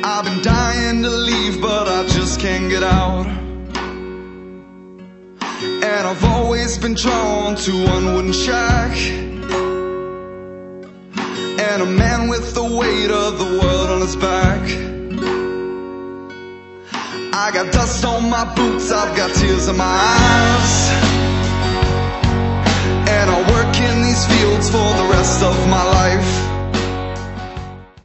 I've been dying to leave, but I just can't get out. And I've always been drawn to one wooden shack, and a man with the weight of the world on his back. I got dust on my boots, I've got tears in my eyes.